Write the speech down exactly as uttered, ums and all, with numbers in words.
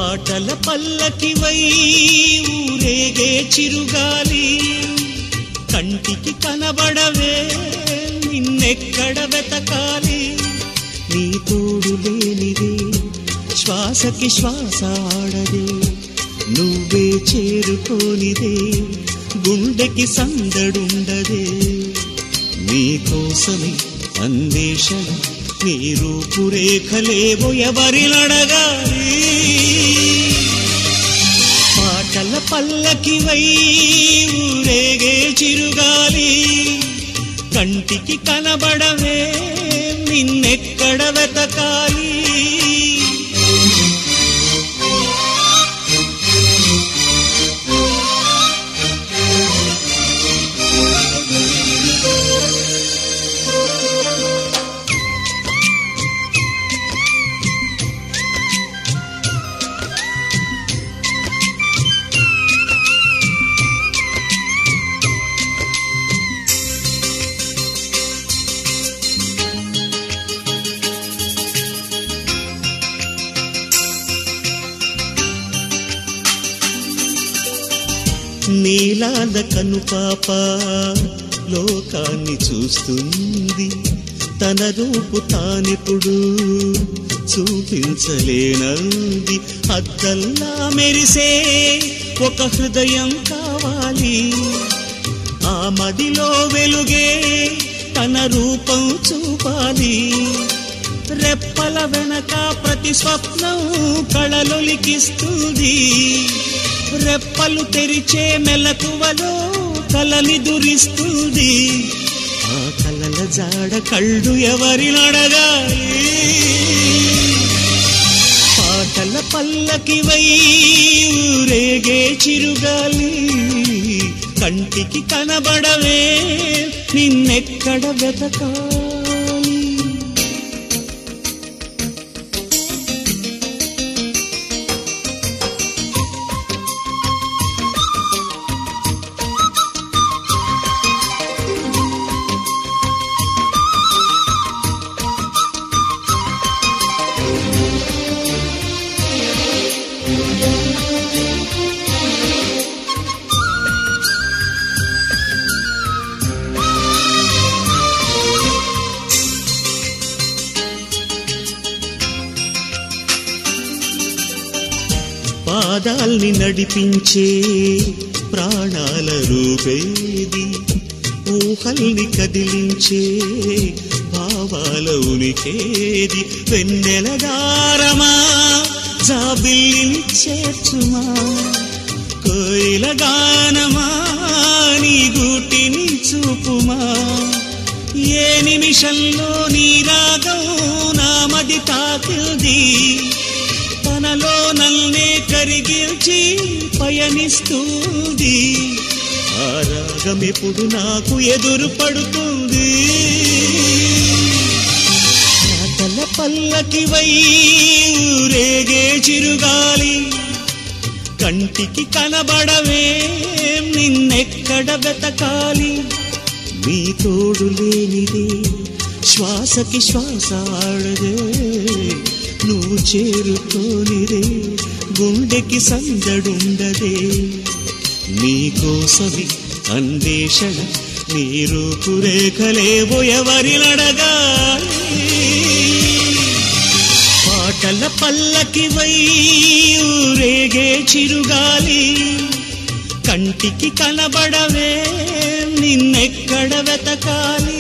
పాటల పల్లకివై ఊరేగే చిరుగాలి కంటికి కనబడవే నిన్నెక్కడ వెతకాలి నీ తోడు లేనిదే శ్వాసకి శ్వాస ఆడదే నువ్వే చేరుకోనిదే గుండెకి సందడుండదే నీకోసమే అన్వేషణ నీ రూపురేఖలేవో ఎవరినడగాలి పాటల పల్లకివై ఊరేగే చిరుగాలి కంటికి కనబడవే నిన్నెక్కడ వెతకాలి నీలాల కనుపాప లోకాన్ని చూస్తుంది తన రూపు తానిప్పుడు చూపించలేనంది అద్దల్లా మెరిసే ఒక హృదయం కావాలి ఆ మదిలో వెలుగే తన రూపం చూపాలి రెప్పల వెనక ప్రతి స్వప్నం కళలొలికిస్తుంది రెప్పలు తెరిచే మెలకువలో కలని దురిస్తుంది ఆ కలల జాడ కళ్ళు ఎవరినడగాలి పాటల పల్లకివై ఊరేగే చిరుగాలి కంటికి కనబడవే నిన్నెక్కడ వెతకాలి పాదాల్ని నడిపించే ప్రాణాల రూపేది ఊహల్ని కదిలించే భావాల ఉనికేది వెన్నెల దారమా జాబిల్లిని చేర్చుమా కోయిల గానమా నీ గూటిని చూపుమా ఏ నిమిషంలో నీ రాగం నామది తాకింది తనలో నల్నే కరిగించి పయనిస్తుంది ఆ రాగమెప్పుడు నాకు ఎదురు పడుతుంది పాటల పల్లకివై ఊరేగే చిరుగాలి కంటికి కనబడవే నిన్నెక్కడ వెతకాలి నీ తోడు లేనిదే శ్వాసకి శ్వాస ఆడదే నువ్వు చేరుకోనిదే గుండెకి సందడుండదే నీకోసమే అన్వేషణ నీ రూపురేఖలేవో ఎవరినడగాలి పాటల పల్లకివై ఊరేగే చిరుగాలి కంటికి కనబడవే నిన్నెక్కడ వెతకాలి